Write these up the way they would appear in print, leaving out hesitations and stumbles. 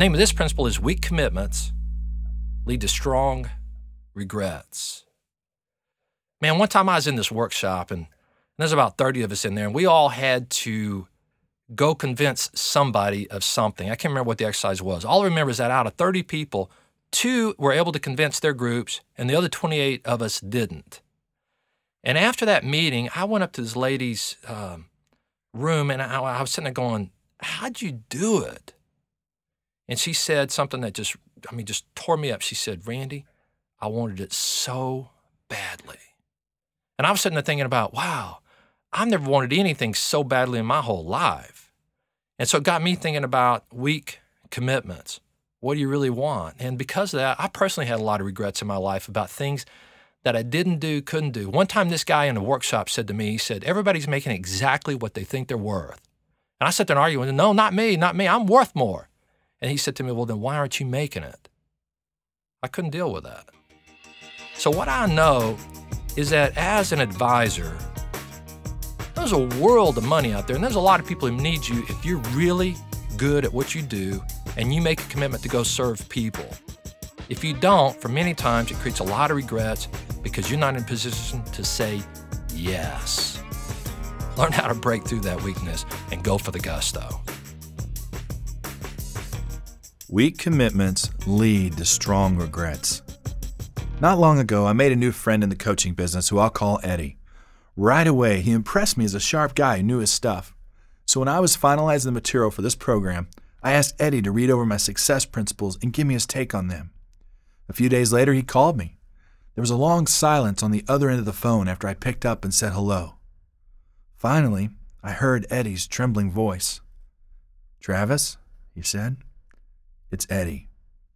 name of this principle is weak commitments lead to strong regrets. Man, one time I was in this workshop, and there's about 30 of us in there, and we all had to go convince somebody of something. I can't remember what the exercise was. All I remember is that out of 30 people, 2 were able to convince their groups, and the other 28 of us didn't. And after that meeting, I went up to this lady's room, and I was sitting there going, how'd you do it? And she said something that just tore me up. She said, Randy, I wanted it so badly. And I was sitting there thinking about, wow, I've never wanted anything so badly in my whole life. And so it got me thinking about weak commitments. What do you really want? And because of that, I personally had a lot of regrets in my life about things that I didn't do, couldn't do. One time this guy in the workshop said to me, he said, everybody's making exactly what they think they're worth. And I sat there and argued with him, no, not me, I'm worth more. And he said to me, well, then why aren't you making it? I couldn't deal with that. So what I know is that as an advisor, there's a world of money out there, and there's a lot of people who need you if you're really good at what you do and you make a commitment to go serve people. If you don't, for many times, it creates a lot of regrets because you're not in a position to say yes. Learn how to break through that weakness and go for the gusto. Weak commitments lead to strong regrets. Not long ago, I made a new friend in the coaching business who I'll call Eddie. Right away, he impressed me as a sharp guy who knew his stuff. So when I was finalizing the material for this program, I asked Eddie to read over my success principles and give me his take on them. A few days later, he called me. There was a long silence on the other end of the phone after I picked up and said hello. Finally, I heard Eddie's trembling voice. Travis, he said, it's Eddie.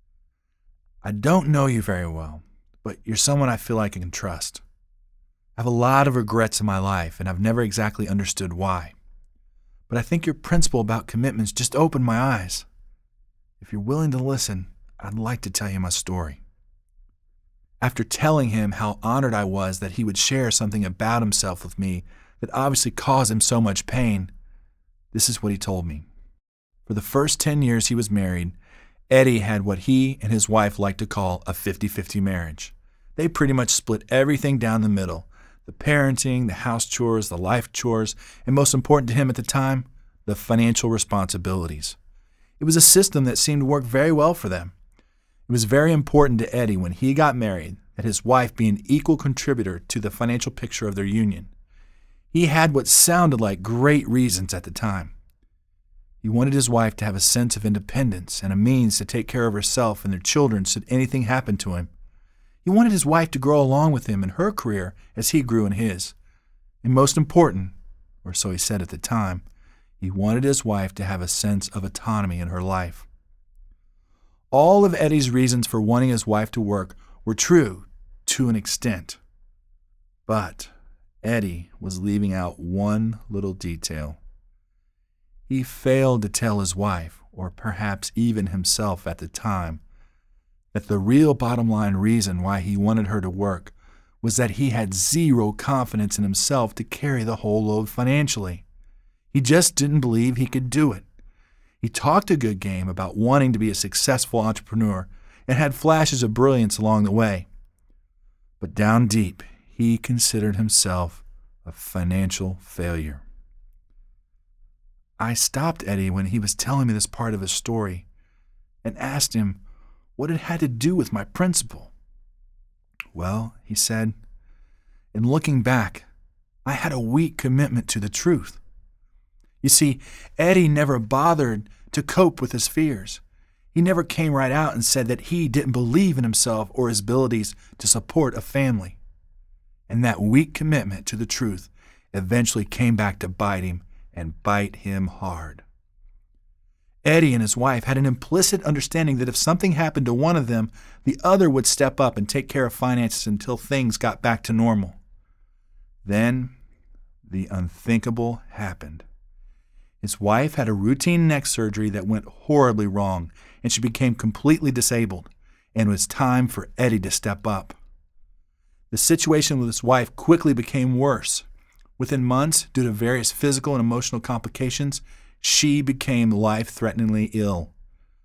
I don't know you very well, but you're someone I feel like I can trust. I have a lot of regrets in my life, and I've never exactly understood why. But I think your principle about commitments just opened my eyes. If you're willing to listen, I'd like to tell you my story. After telling him how honored I was that he would share something about himself with me that obviously caused him so much pain, this is what he told me. For the first 10 years he was married, Eddie had what he and his wife like to call a 50-50 marriage. They pretty much split everything down the middle. The parenting, the house chores, the life chores, and most important to him at the time, the financial responsibilities. It was a system that seemed to work very well for them. It was very important to Eddie when he got married that his wife be an equal contributor to the financial picture of their union. He had what sounded like great reasons at the time. He wanted his wife to have a sense of independence and a means to take care of herself and their children should anything happen to him. He wanted his wife to grow along with him in her career as he grew in his. And most important, or so he said at the time, he wanted his wife to have a sense of autonomy in her life. All of Eddie's reasons for wanting his wife to work were true to an extent. But Eddie was leaving out one little detail. He failed to tell his wife, or perhaps even himself at the time, that the real bottom line reason why he wanted her to work was that he had zero confidence in himself to carry the whole load financially. He just didn't believe he could do it. He talked a good game about wanting to be a successful entrepreneur and had flashes of brilliance along the way. But down deep, he considered himself a financial failure. I stopped Eddie when he was telling me this part of his story and asked him what it had to do with my principle. Well, he said, in looking back, I had a weak commitment to the truth. You see, Eddie never bothered to cope with his fears. He never came right out and said that he didn't believe in himself or his abilities to support a family. And that weak commitment to the truth eventually came back to bite him and bite him hard. Eddie and his wife had an implicit understanding that if something happened to one of them, the other would step up and take care of finances until things got back to normal. Then, the unthinkable happened. His wife had a routine neck surgery that went horribly wrong, and she became completely disabled, and it was time for Eddie to step up. The situation with his wife quickly became worse. Within months, due to various physical and emotional complications, she became life-threateningly ill.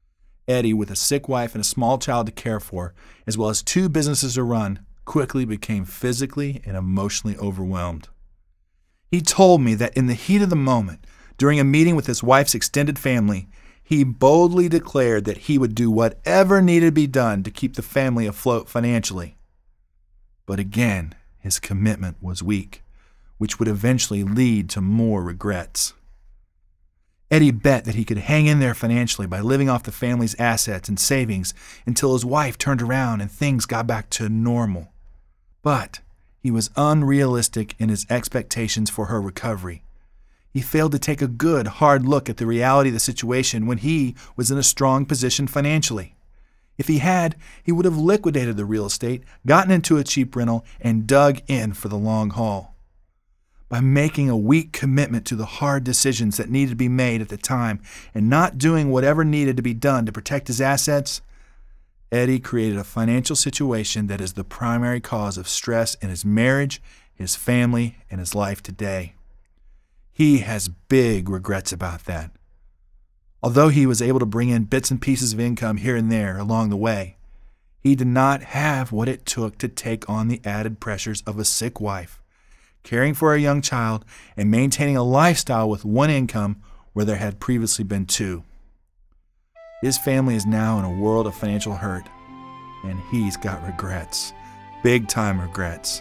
Eddie, with a sick wife and a small child to care for, as well as 2 businesses to run, quickly became physically and emotionally overwhelmed. He told me that in the heat of the moment, during a meeting with his wife's extended family, he boldly declared that he would do whatever needed to be done to keep the family afloat financially. But again, his commitment was weak, which would eventually lead to more regrets. Eddie bet that he could hang in there financially by living off the family's assets and savings until his wife turned around and things got back to normal. But he was unrealistic in his expectations for her recovery. He failed to take a good, hard look at the reality of the situation when he was in a strong position financially. If he had, he would have liquidated the real estate, gotten into a cheap rental, and dug in for the long haul. By making a weak commitment to the hard decisions that needed to be made at the time and not doing whatever needed to be done to protect his assets, Eddie created a financial situation that is the primary cause of stress in his marriage, his family, and his life today. He has big regrets about that. Although he was able to bring in bits and pieces of income here and there along the way, he did not have what it took to take on the added pressures of a sick wife, caring for a young child, and maintaining a lifestyle with 1 income where there had previously been 2. His family is now in a world of financial hurt, and he's got regrets, big-time regrets.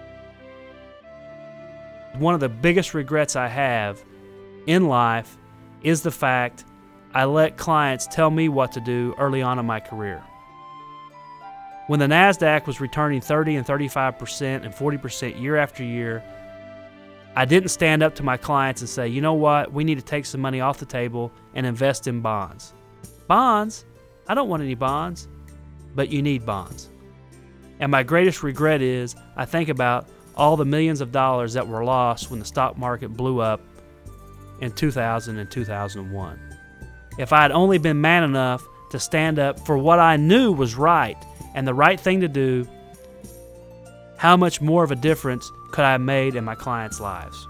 One of the biggest regrets I have in life is the fact I let clients tell me what to do early on in my career. When the NASDAQ was returning 30 and 35% and 40% year after year, I didn't stand up to my clients and say, you know what, we need to take some money off the table and invest in bonds. Bonds? I don't want any bonds, but you need bonds. And my greatest regret is I think about all the millions of dollars that were lost when the stock market blew up in 2000 and 2001. If I had only been man enough to stand up for what I knew was right and the right thing to do, how much more of a difference could I have made in my clients' lives?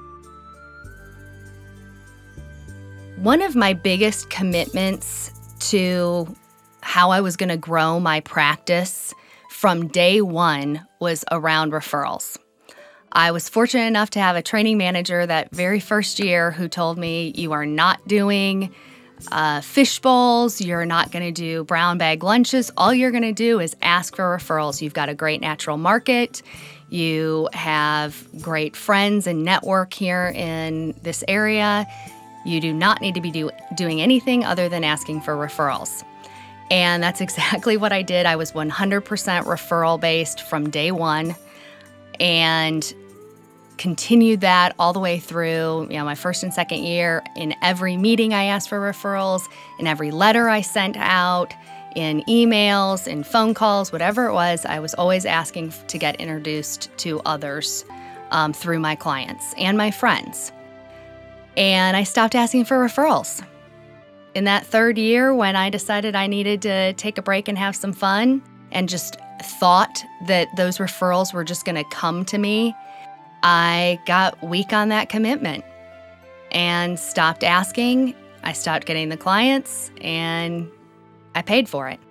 One of my biggest commitments to how I was going to grow my practice from day one was around referrals. I was fortunate enough to have a training manager that very first year who told me, you are not doing fish bowls, you're not going to do brown bag lunches. All you're going to do is ask for referrals. You've got a great natural market. You have great friends and network here in this area. You do not need to be doing anything other than asking for referrals. And that's exactly what I did. I was 100% referral based from day one and continued that all the way through, my first and second year. In every meeting I asked for referrals, in every letter I sent out, in emails, in phone calls, whatever it was, I was always asking to get introduced to others through my clients and my friends. And I stopped asking for referrals. In that third year, when I decided I needed to take a break and have some fun and just thought that those referrals were just going to come to me, I got weak on that commitment and stopped asking. I stopped getting the clients and I paid for it.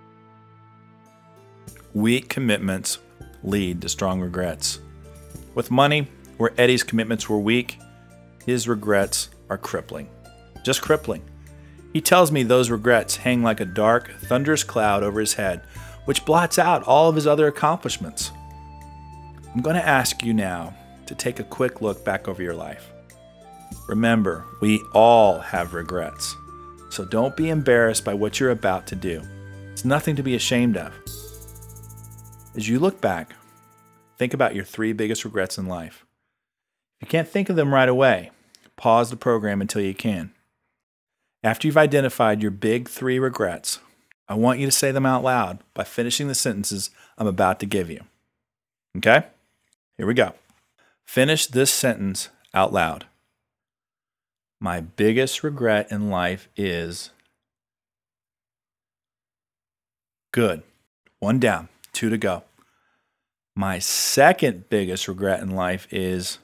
Weak commitments lead to strong regrets. With money, where Eddie's commitments were weak, his regrets are crippling. Just crippling. He tells me those regrets hang like a dark, thunderous cloud over his head, which blots out all of his other accomplishments. I'm going to ask you now to take a quick look back over your life. Remember, we all have regrets, so don't be embarrassed by what you're about to do. It's nothing to be ashamed of. As you look back, think about your 3 biggest regrets in life. If you can't think of them right away, pause the program until you can. After you've identified your big 3 regrets, I want you to say them out loud by finishing the sentences I'm about to give you. Okay? Here we go. Finish this sentence out loud. My biggest regret in life is... Good. 1 down, 2 to go. My second biggest regret in life is...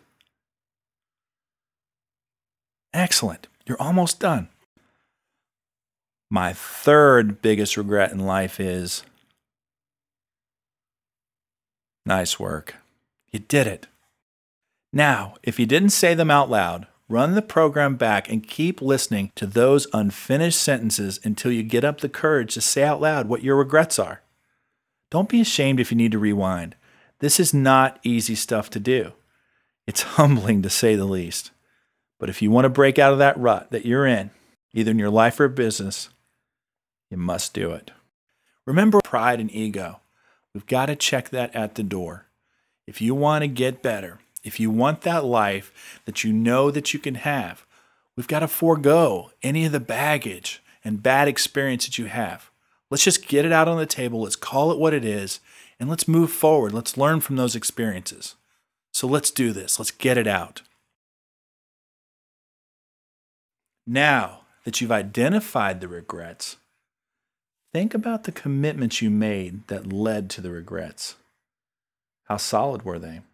Excellent. You're almost done. My third biggest regret in life is, nice work. You did it. Now, if you didn't say them out loud, run the program back and keep listening to those unfinished sentences until you get up the courage to say out loud what your regrets are. Don't be ashamed if you need to rewind. This is not easy stuff to do. It's humbling to say the least. But if you want to break out of that rut that you're in, either in your life or business, you must do it. Remember pride and ego. We've got to check that at the door. If you want to get better, if you want that life that you know that you can have, we've got to forego any of the baggage and bad experience that you have. Let's just get it out on the table. Let's call it what it is, and let's move forward. Let's learn from those experiences. So let's do this. Let's get it out. Now that you've identified the regrets, think about the commitments you made that led to the regrets. How solid were they?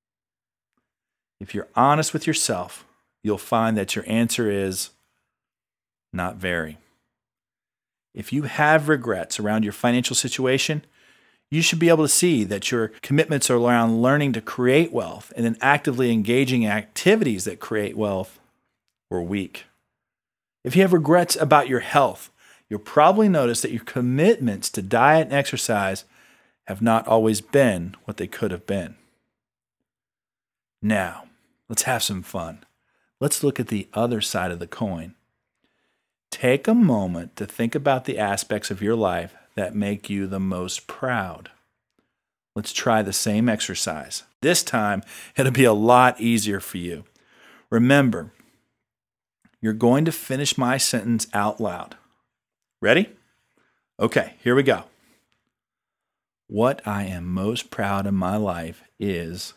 If you're honest with yourself, you'll find that your answer is not very. If you have regrets around your financial situation, you should be able to see that your commitments are around learning to create wealth and then actively engaging in activities that create wealth were weak. If you have regrets about your health, you'll probably notice that your commitments to diet and exercise have not always been what they could have been. Now, let's have some fun. Let's look at the other side of the coin. Take a moment to think about the aspects of your life that make you the most proud. Let's try the same exercise. This time, it'll be a lot easier for you. Remember, you're going to finish my sentence out loud. Ready? Okay, here we go. What I am most proud of in my life is,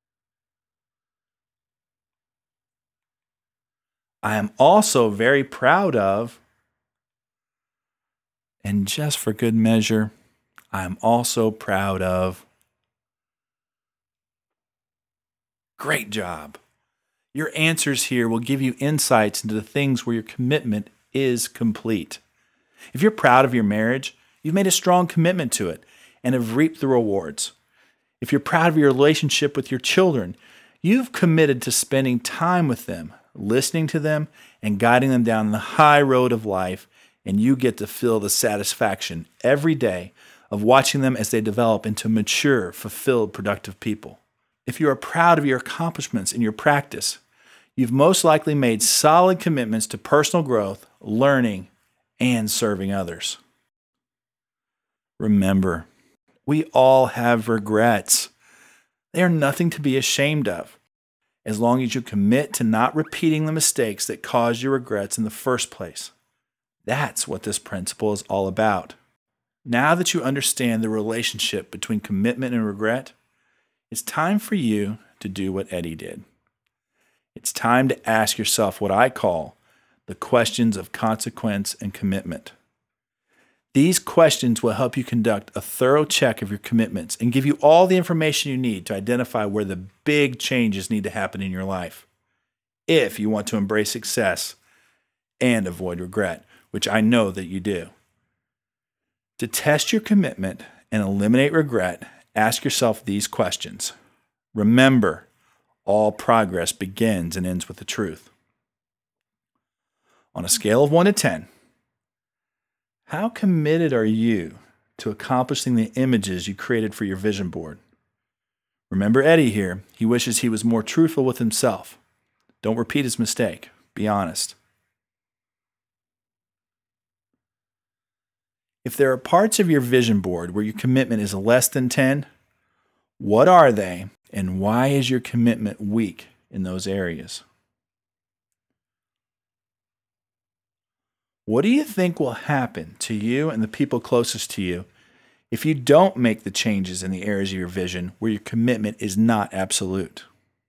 I am also very proud of, and just for good measure, I am also proud of. Great job. Your answers here will give you insights into the things where your commitment is complete. If you're proud of your marriage, you've made a strong commitment to it and have reaped the rewards. If you're proud of your relationship with your children, you've committed to spending time with them, listening to them, and guiding them down the high road of life, and you get to feel the satisfaction every day of watching them as they develop into mature, fulfilled, productive people. If you are proud of your accomplishments in your practice, you've most likely made solid commitments to personal growth, learning, and serving others. Remember, we all have regrets. They are nothing to be ashamed of, as long as you commit to not repeating the mistakes that caused your regrets in the first place. That's what this principle is all about. Now that you understand the relationship between commitment and regret, it's time for you to do what Eddie did. It's time to ask yourself what I call the questions of consequence and commitment. These questions will help you conduct a thorough check of your commitments and give you all the information you need to identify where the big changes need to happen in your life, if you want to embrace success and avoid regret, which I know that you do. To test your commitment and eliminate regret, ask yourself these questions. Remember, all progress begins and ends with the truth. On a scale of 1 to 10, how committed are you to accomplishing the images you created for your vision board? Remember Eddie here. He wishes he was more truthful with himself. Don't repeat his mistake. Be honest. If there are parts of your vision board where your commitment is less than 10, what are they and why is your commitment weak in those areas? What do you think will happen to you and the people closest to you if you don't make the changes in the areas of your vision where your commitment is not absolute?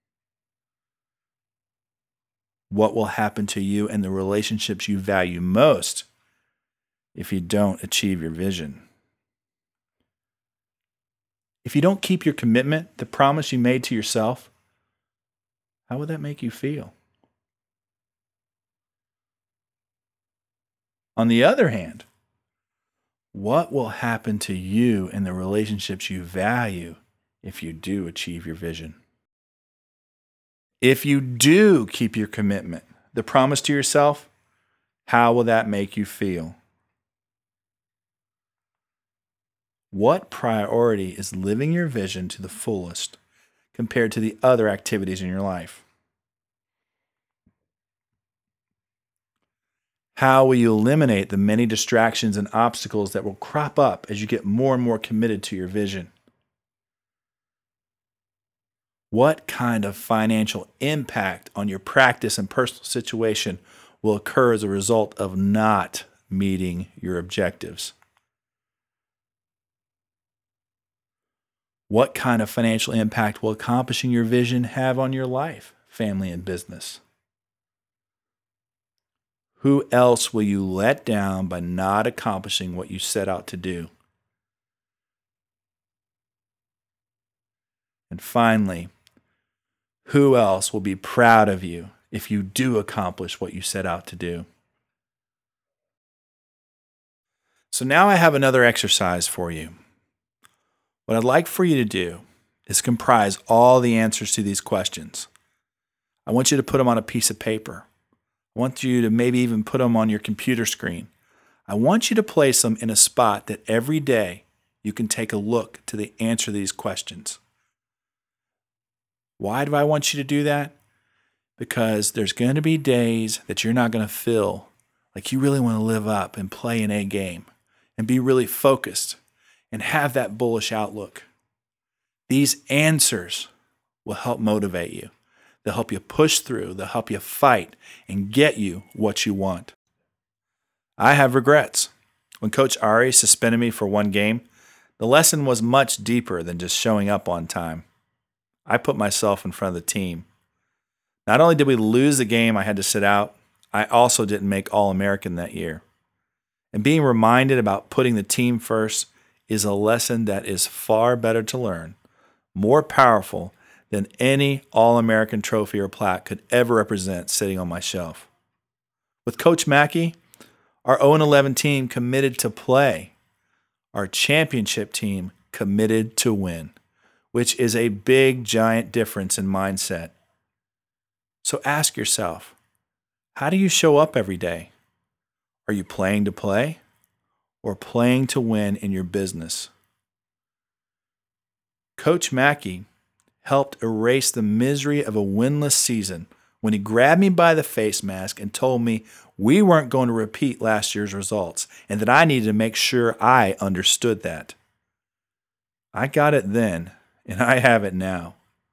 What will happen to you and the relationships you value most if you don't achieve your vision? If you don't keep your commitment, the promise you made to yourself, how would that make you feel? On the other hand, what will happen to you and the relationships you value if you do achieve your vision? If you do keep your commitment, the promise to yourself, how will that make you feel? What priority is living your vision to the fullest compared to the other activities in your life? How will you eliminate the many distractions and obstacles that will crop up as you get more and more committed to your vision? What kind of financial impact on your practice and personal situation will occur as a result of not meeting your objectives? What kind of financial impact will accomplishing your vision have on your life, family, and business? Who else will you let down by not accomplishing what you set out to do? And finally, who else will be proud of you if you do accomplish what you set out to do? So now I have another exercise for you. What I'd like for you to do is comprise all the answers to these questions. I want you to put them on a piece of paper. I want you to maybe even put them on your computer screen. I want you to place them in a spot that every day you can take a look to the answer to these questions. Why do I want you to do that? Because there's going to be days that you're not going to feel like you really want to live up and play an A game and be really focused and have that bullish outlook. These answers will help motivate you. They'll help you push through. They'll help you fight and get you what you want. I have regrets. When Coach Ari suspended me for one game, the lesson was much deeper than just showing up on time. I put myself in front of the team. Not only did we lose the game I had to sit out, I also didn't make All-American that year. And being reminded about putting the team first is a lesson that is far better to learn, more powerful than any All-American trophy or plaque could ever represent sitting on my shelf. With Coach Mackey, our 0-11 team committed to play. Our championship team committed to win, which is a big, giant difference in mindset. So ask yourself, how do you show up every day? Are you playing to play or playing to win in your business? Coach Mackey helped erase the misery of a winless season when he grabbed me by the face mask and told me we weren't going to repeat last year's results and that I needed to make sure I understood that. I got it then, and I have it now.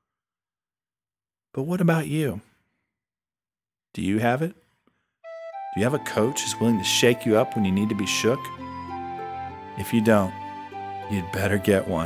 But what about you? Do you have it? Do you have a coach who's willing to shake you up when you need to be shook? If you don't, you'd better get one.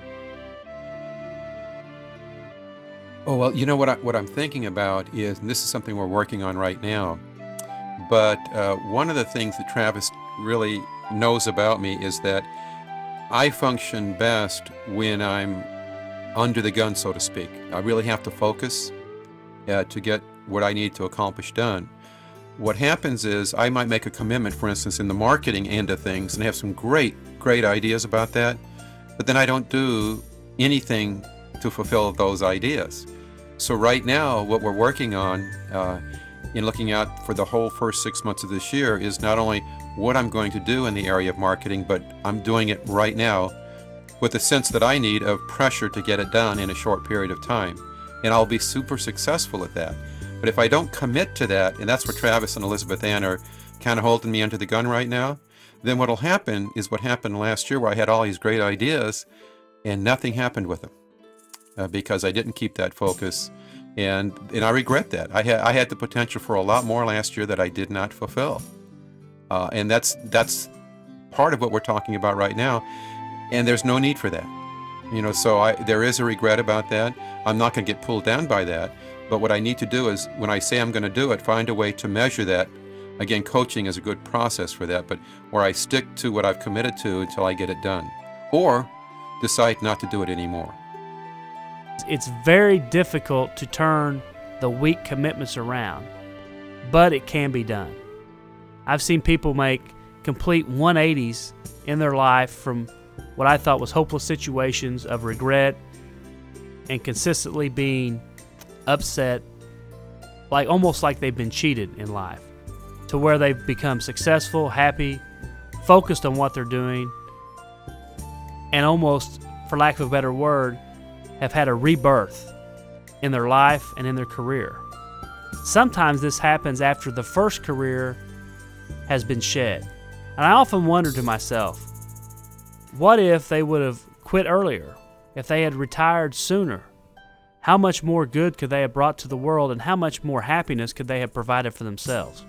Oh, well, you know what I'm thinking about is, and this is something we're working on right now, but one of the things that Travis really knows about me is that I function best when I'm under the gun, so to speak. I really have to focus to get what I need to accomplish done. What happens is I might make a commitment, for instance, in the marketing end of things, and have some great ideas about that, but then I don't do anything to fulfill those ideas. So right now, what we're working on in looking out for the whole first 6 months of this year is not only what I'm going to do in the area of marketing, but I'm doing it right now with the sense that I need of pressure to get it done in a short period of time. And I'll be super successful at that. But if I don't commit to that, and that's where Travis and Elizabeth Ann are kind of holding me under the gun right now, then what'll happen is what happened last year, where I had all these great ideas and nothing happened with them. Because I didn't keep that focus, and I regret that. I had the potential for a lot more last year that I did not fulfill, and that's part of what we're talking about right now. And there's no need for that, So there is a regret about that. I'm not going to get pulled down by that, but what I need to do is, when I say I'm going to do it, find a way to measure that. Again, coaching is a good process for that, but where I stick to what I've committed to until I get it done, or decide not to do it anymore. It's very difficult to turn the weak commitments around, but it can be done. I've seen people make complete 180s in their life from what I thought was hopeless situations of regret and consistently being upset, like almost like they've been cheated in life, to where they've become successful, happy, focused on what they're doing, and almost, for lack of a better word, have had a rebirth in their life and in their career. Sometimes this happens after the first career has been shed. And I often wonder to myself, what if they would have quit earlier? If they had retired sooner? How much more good could they have brought to the world, and how much more happiness could they have provided for themselves?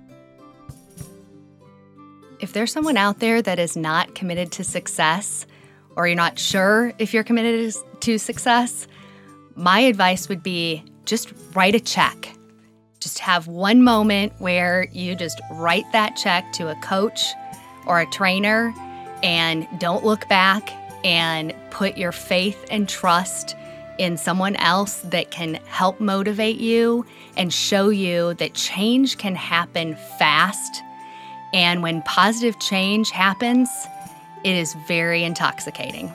If there's someone out there that is not committed to success, or you're not sure if you're committed to success, my advice would be just write a check. Just have one moment where you just write that check to a coach or a trainer and don't look back, and put your faith and trust in someone else that can help motivate you and show you that change can happen fast. And when positive change happens, it is very intoxicating.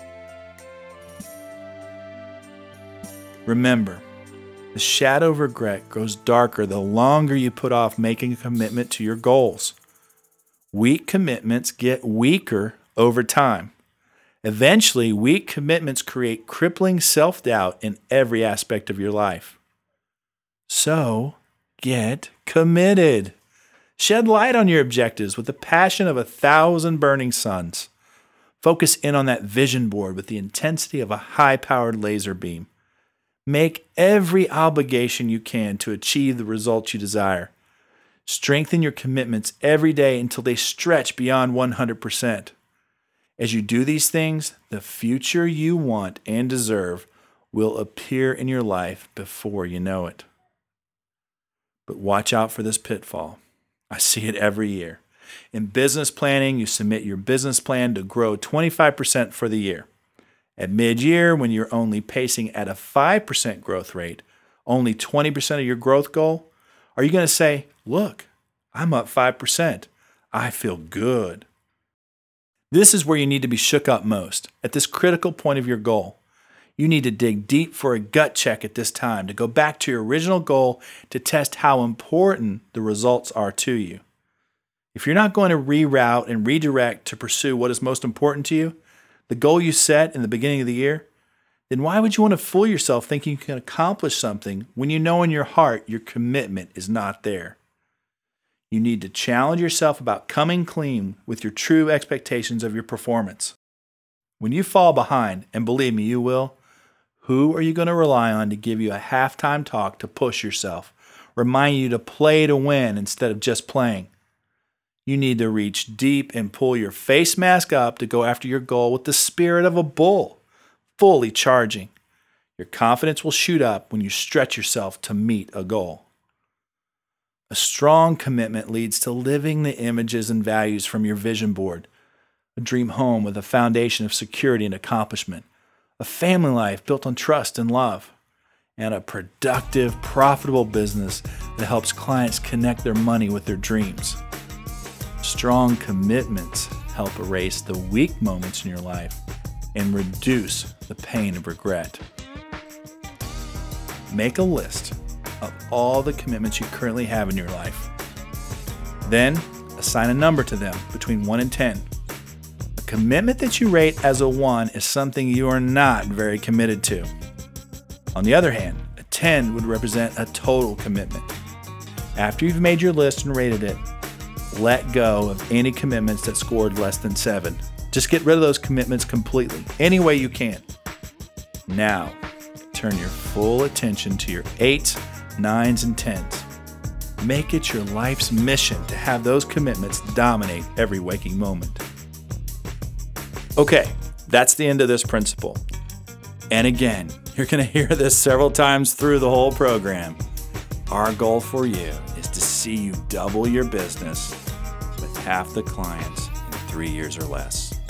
Remember, the shadow of regret grows darker the longer you put off making a commitment to your goals. Weak commitments get weaker over time. Eventually, weak commitments create crippling self-doubt in every aspect of your life. So, get committed. Shed light on your objectives with the passion of 1,000 burning suns. Focus in on that vision board with the intensity of a high-powered laser beam. Make every obligation you can to achieve the results you desire. Strengthen your commitments every day until they stretch beyond 100%. As you do these things, the future you want and deserve will appear in your life before you know it. But watch out for this pitfall. I see it every year. In business planning, you submit your business plan to grow 25% for the year. At mid-year, when you're only pacing at a 5% growth rate, only 20% of your growth goal, are you going to say, look, I'm up 5%. I feel good. This is where you need to be shook up most, at this critical point of your goal. You need to dig deep for a gut check at this time to go back to your original goal to test how important the results are to you. If you're not going to reroute and redirect to pursue what is most important to you, the goal you set in the beginning of the year, then why would you want to fool yourself thinking you can accomplish something when you know in your heart your commitment is not there? You need to challenge yourself about coming clean with your true expectations of your performance. When you fall behind, and believe me, you will, who are you going to rely on to give you a halftime talk to push yourself, remind you to play to win instead of just playing? You need to reach deep and pull your face mask up to go after your goal with the spirit of a bull, fully charging. Your confidence will shoot up when you stretch yourself to meet a goal. A strong commitment leads to living the images and values from your vision board, a dream home with a foundation of security and accomplishment, a family life built on trust and love, and a productive, profitable business that helps clients connect their money with their dreams. Strong commitments help erase the weak moments in your life and reduce the pain of regret. Make a list of all the commitments you currently have in your life. Then, assign a number to them between 1 and 10. A commitment that you rate as a 1 is something you are not very committed to. On the other hand, a 10 would represent a total commitment. After you've made your list and rated it, let go of any commitments that scored less than 7. Just get rid of those commitments completely, any way you can. Now, turn your full attention to your 8s, 9s, and 10s. Make it your life's mission to have those commitments dominate every waking moment. Okay, that's the end of this principle. And again, you're going to hear this several times through the whole program. Our goal for you is to see you double your business with half the clients in 3 years or less.